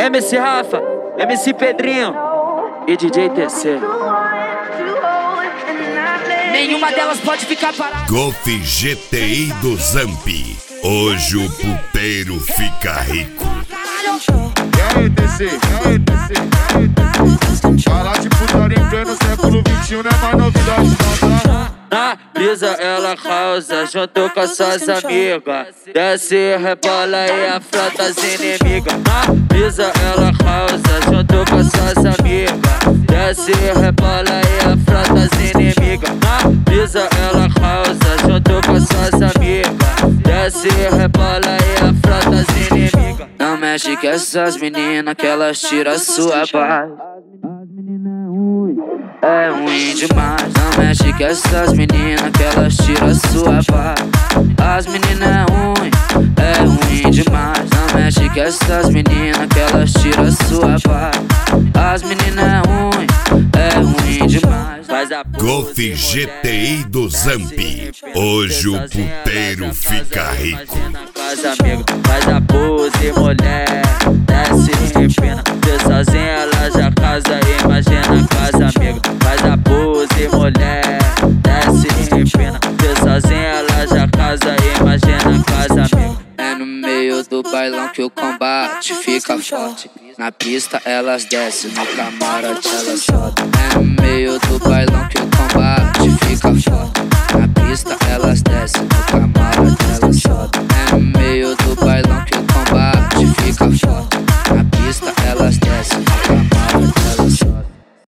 MC Rafa, MC Pedrinho e DJ TC. Nenhuma delas pode ficar parada. Golf GTI do Zamp. Hoje o puteiro fica rico. E aí, TC? Falar de putaria em pleno século XXI não é mais novidade não, tá? Na brisa ela causa junto com suas amigas. Desce, rebola e afronta as inimigas. Na brisa ela causa junto com suas amigas. Desce, rebola e afronta as inimigas. Na brisa ela causa junto com suas amigas. Desce, rebola e afronta as inimigas. Não mexe com essas meninas que elas tiram sua paz. É ruim demais. Não mexe com essas meninas que elas tiram sua paz. As meninas é ruim demais. Não mexe com essas meninas que elas tiram sua paz. As meninas é ruim demais. Golf GTI do Zamp. Hoje o puteiro fica rico. Faz a pose, mulher, desce e empina. Vê sozinha, ela já casa, imagina com as amigas. Faz a pose, mulher, desce e empina. Vê sozinha, ela já casa, imagina com as amigas. É no meio do bailão que o combate fica forte. Na pista elas descem, no camarote elas sobem.